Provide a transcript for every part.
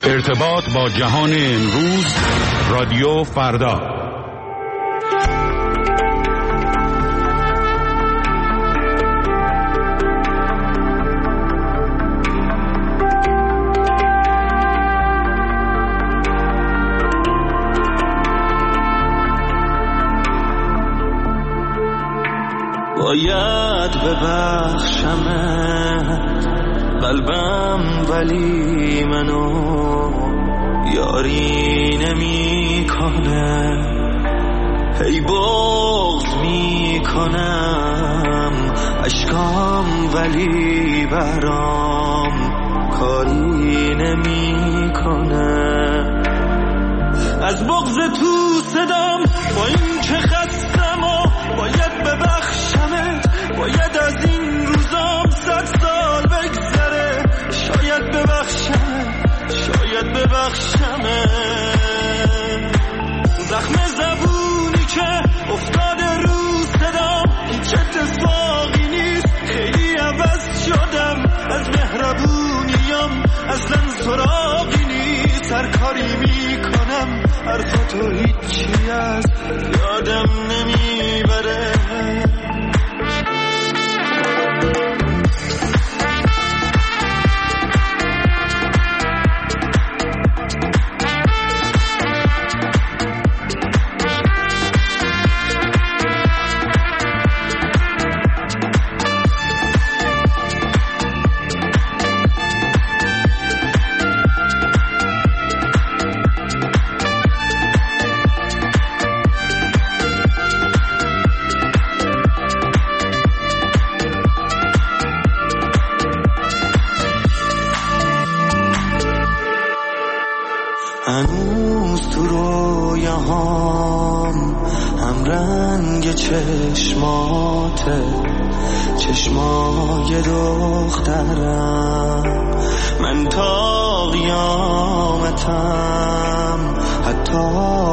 ارتباط با جهان امروز، رادیو فردا. باید ببخشمت قلبم، ولی منو یاری نمی کنه، هی بغض می کنم اشکام، ولی برام کاری نمی کنه. از بغض تو صدام با این که خستم و باید ببخشمت، باید از این روزام 100 سال بگذره، شاید ببخشمت. زخم زبونی که افتاده رو صدام هیچ اتفاقی نیست، خیلی عوض شدم، از مهربونیم اصلا سراغی نیست، هر کاری میکنم حرفاتو هیچی از یادم نمیبره. هنوز تو رویاهام هم رنگ چشماته، چشمای دخترم، من تا قیامتم حتی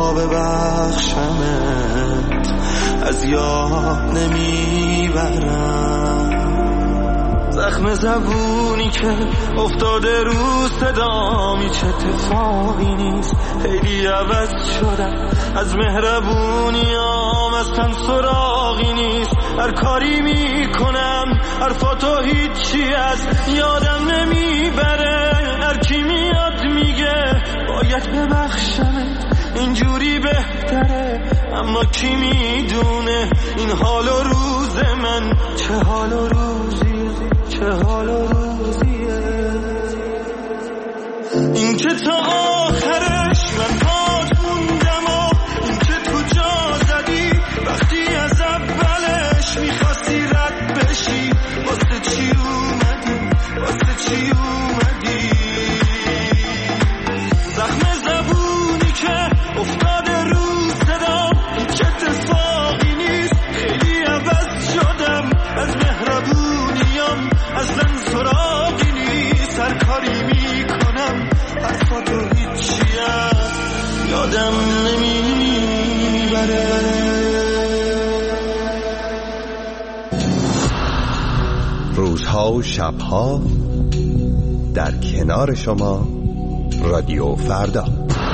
ببخشمت از یاد نمیبرم. زخم زبونی که افتاده رو صدام هیچ اتفاقی نیست، خیلی عوض شدم، از مهربونیام اصلا سراغی نیست، هر کاری میکنم حرفاتو هیچی از یادم نمیبره. هر کی میاد میگه باید ببخشمت، اینجوری بهتره، اما کی میدونه این حال و روز من چه حال و روزیه. این که تا آخرش من پات موندم و این که تو جا زدی وقتی از اولش میخواستی رد بشی، واسه چی اومدی؟ زخم زبونی که افتاده رو صدام هیچ اتفاقی نیست، خیلی عوض شدم، از مهربونیم اصلا سراغی نیست، هر کاری میکنم حرفاتو هیچی از یادم نمیبره. روزها و شبها در کنار شما، رادیو فردا.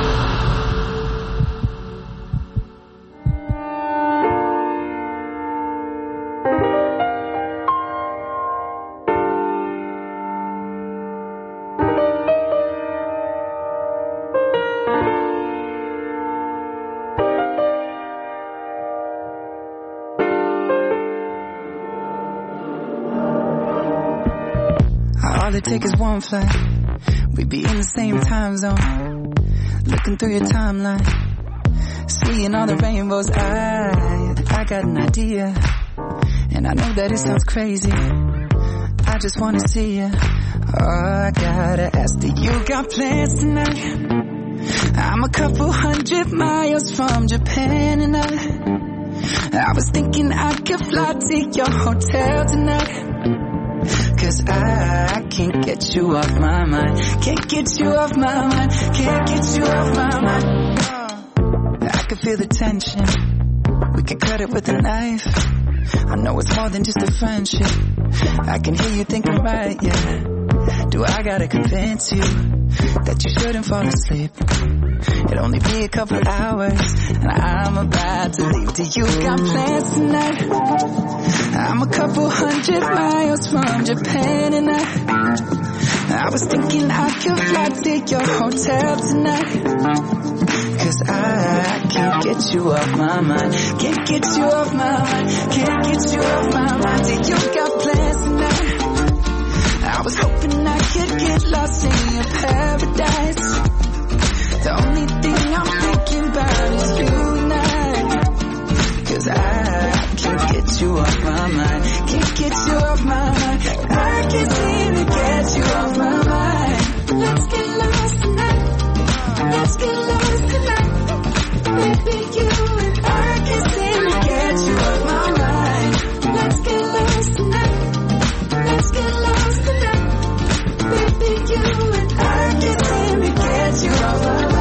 All it takes is one flight, we'd be in the same time zone, looking through your timeline, seeing all the rainbows. I got an idea, and I know that it sounds crazy, I just wanna see you. Oh, I gotta ask, do you got plans tonight? I'm a couple 100 miles from Japan, and I was thinking I could fly to your hotel tonight, 'cause I can't get you off my mind, can't get you off my mind, can't get you off my mind. I can feel the tension, we could cut it with a knife, I know it's more than just a friendship, I can hear you thinking right, yeah. Do I gotta convince you that you shouldn't fall asleep? It'll only be a couple hours and I'm about to leave. Do you got plans tonight? I'm a couple 100 miles from Japan and I was thinking I could fly to your hotel tonight. Cause I can't get you off my mind. Can't get you off my mind. Can't get you off my mind. Do you got plans tonight? I was hoping I could get lost in your paradise. The only thing I'm thinking about is you and I. Cause I can't get you off my mind. Can't get you off my mind. I can't seem to get you off my mind. Let's get lost tonight. Let's get lost tonight. Baby, you and I can't seem to get you off my mind. Let's get lost tonight. Let's get lost tonight. Baby, you and I can't seem to get you off my mind.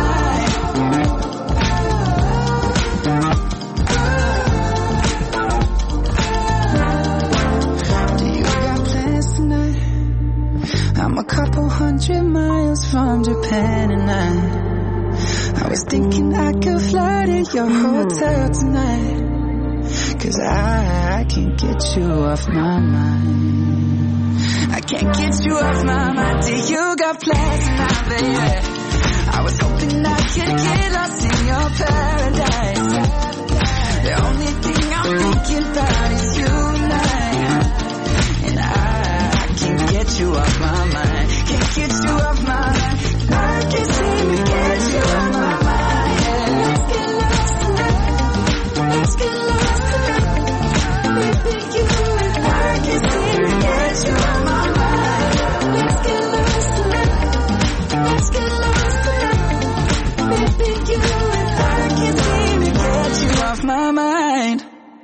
I'm a couple 100 miles from Japan and I was thinking I could fly to your hotel tonight. Cause I can't get you off my mind. I can't get you off my mind. Do you got plans tonight, baby? I was hoping I could get lost in your paradise. The only thing I'm thinking about is you and I can't get you off my mind. Can't get you off my mind. I can't seem to get you off my mind. Let's get lost tonight. Let's get lost tonight. Baby, you and I can't seem to get you off my mind. Let's get lost tonight. Let's get lost tonight. Baby, you and I can't seem to get you off my mind.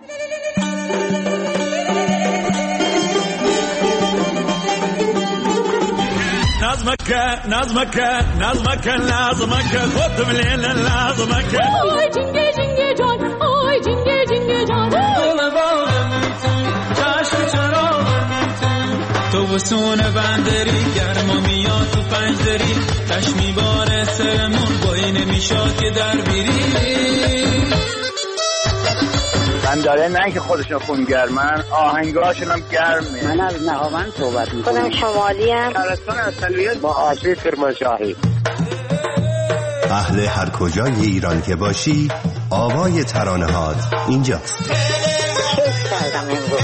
نظمك لازمك خد من الليل لازمك آی جنگه جنگه جان آی جنگه جنگه جان چشم چراغم تو بسون بندری گرما میاد تو پنجدری چشمی باره سرمون بایی نمیشاد که در بیری من داره نه که خودشون خونگرمن آهنگاشون هم گرمه. من از نهاوند صحبت میکنم. خودم شمالی ام. شهرستان اصلیت با آشی کرمانشاهی. اهل هر کجای ایران که باشی آوای ترانه هات اینجاست. کیف کردم امروز.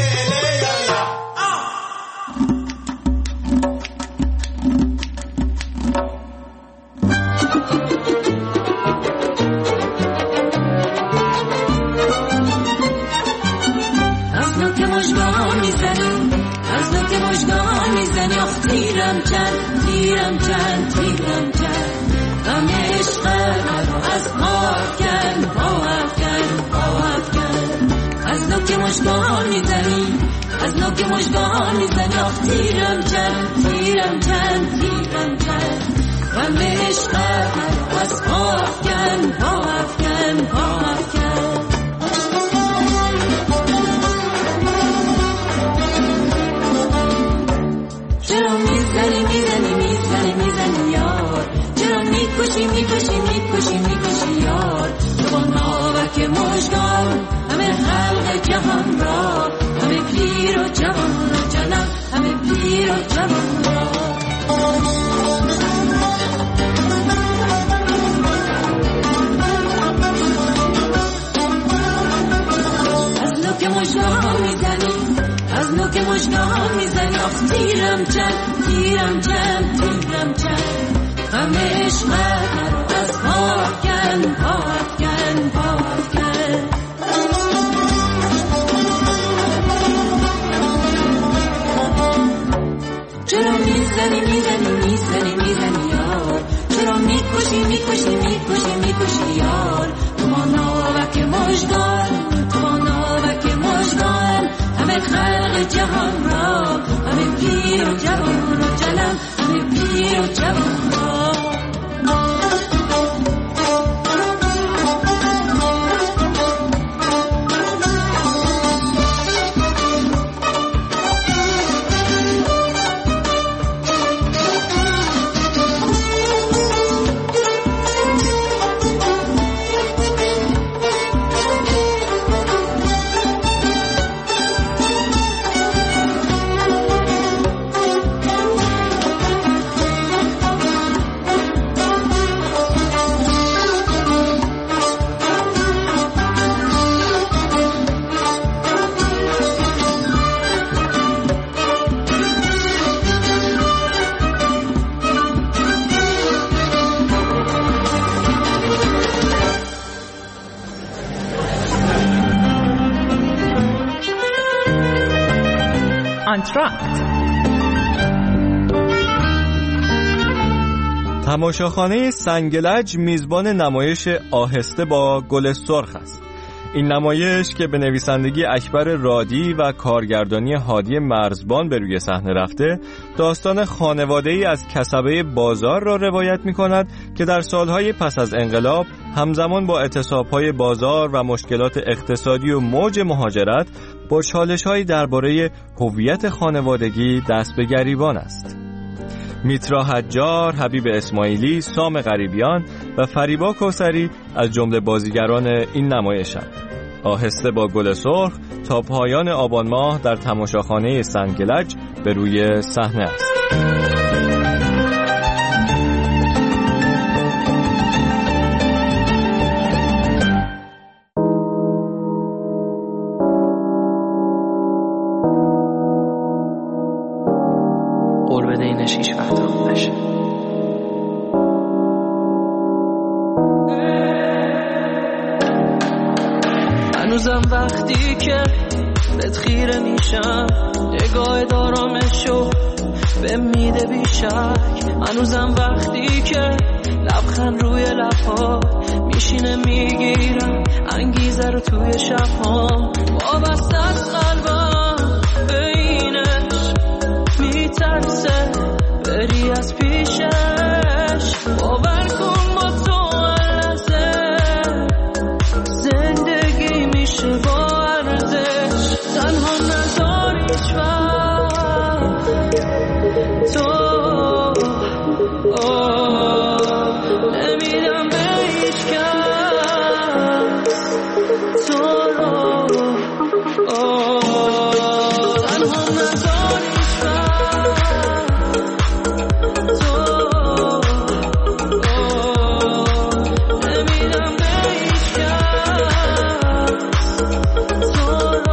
تیرم چند غم عشق از پا افکن از نوک مژگان میزنی آخ تیرم چند غم عشق از پا افکن چرا میزنی یار چرا میکشی یار تو با ناوک مژگان همه خلق جهان را همه پیر و جوان را جانم همه پیر و جوان را از نوک مژگان میزنی آخ تیرم چند غم عشق از پا افکن چرا میزنی یار چرا میکشی یار تو ما ناوک مژگان همه خلق جهان را همه پیر و جوان را جانم همه پیر و جوان را آنتراکت. تماشاخانه سنگلج میزبان نمایش آهسته با گل سرخ است. این نمایش که به نویسندگی اکبر رادی و کارگردانی هادی مرزبان به روی صحنه رفته، داستان خانواده‌ای از کسبه بازار را روایت می‌کند که در سالهای پس از انقلاب همزمان با اعتصاب‌های بازار و مشکلات اقتصادی و موج مهاجرت با چالش‌هایی درباره هویت خانوادگی دست به گریبان است. میترا حجار، حبیب اسماعیلی، سام غریبیان و فریبا کوثری از جمله بازیگران این نمایشند. آهسته با گل سرخ تا پایان آبان ماه در تماشاخانه سنگلج به روی صحنه است. هنوزم وقتی که بهت خیره میشم نگاه دارامشو به میده بیشک. هنوزم وقتی که لبخند روی لبها میشینه میگیرم انگیزه رو توی شبها. وابسته از قلبم به اینش میترسه بری از پیشش. باور کن با تو لحظه زندگی میشه با ارزش. تنها نذار هیچ وقت تو نمیدم به هیچ کس تو رو. تنها نذار هیچ وقت نمیدم به هیچ کس تو رو.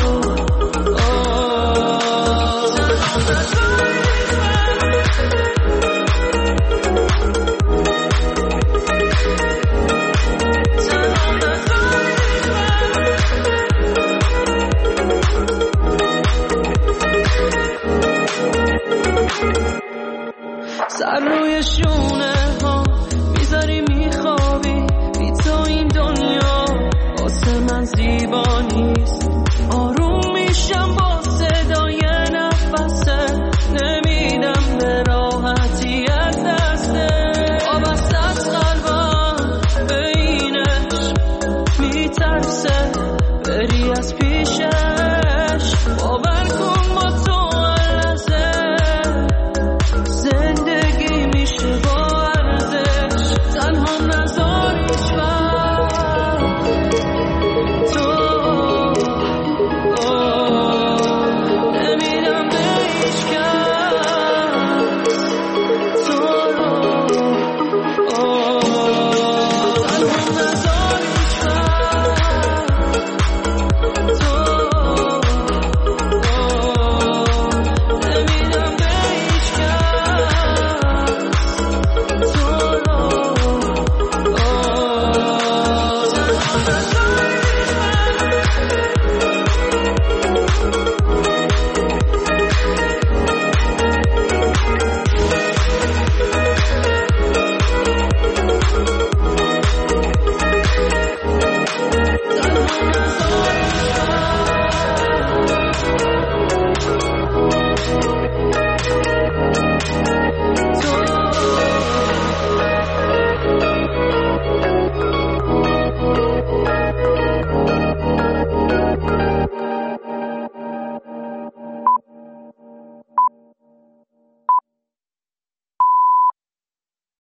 سر روی شونه ها میذاری میخوابی بی تو این دنیا واسه من زیبا نیست.